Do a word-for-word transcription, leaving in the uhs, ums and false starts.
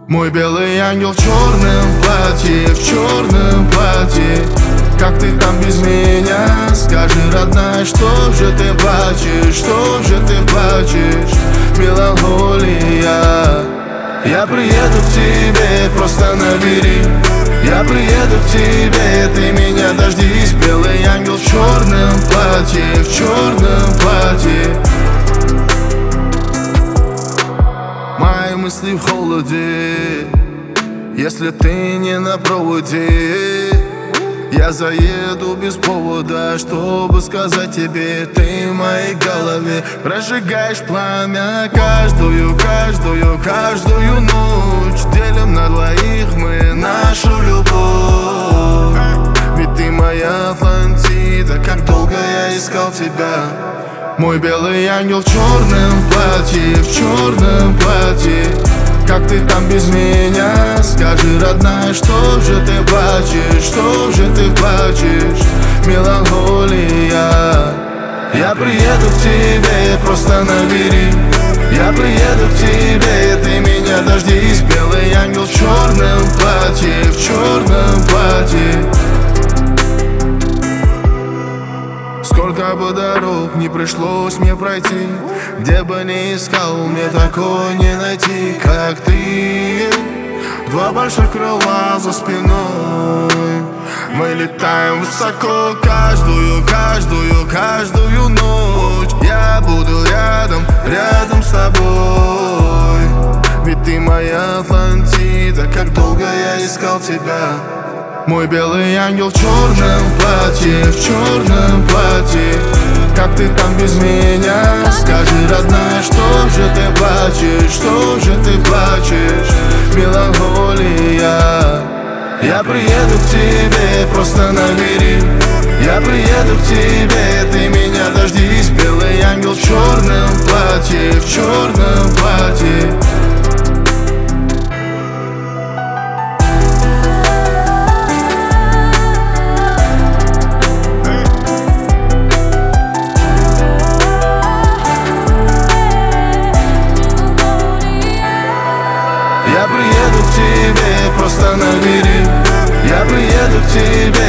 Мой белый ангел в черном платье, в черном платье. Как ты там без меня? Скажи, родная, что же ты плачешь, что же ты плачешь? Меланхолия. Я приеду к тебе, просто набери. Я приеду к тебе, ты меня дождись. Белый ангел в черном платье, в черном платье. Мои мысли в холоде, если ты не на проводе. Я заеду без повода, чтобы сказать тебе: ты в моей голове. Прожигаешь пламя каждую, каждую, каждую ночь. Делим на двоих мы нашу любовь. Ведь ты моя Атлантида, как долго я искал тебя. Мой белый ангел в черном платье, в черном платье. Как ты там без меня? Скажи, родная, что же ты плачешь, что же ты плачешь? Меланхолия. Я приеду к тебе, просто набери. Я приеду к тебе, ты меня дождись. Белый ангел в черном платье, в черном платье. Сколько бы дорог не пришлось мне пройти, где бы ни искал, мне такой не найти, как ты. Два больших крыла за спиной. Мы летаем высоко каждую, каждую, каждую ночь. Я буду рядом, рядом с тобой. Ведь ты моя Атлантида, как долго я искал тебя. Мой белый ангел в черном платье, в черном платье. Как ты там без меня? Скажи, родная, что же ты плачешь, что же ты плачешь? Меланхолия. Я приеду к тебе, просто набери. Я приеду к тебе, ты меня дождись. Белый ангел в черном платье, в черном платье. Я приеду к тебе, просто набери. Я приеду к тебе.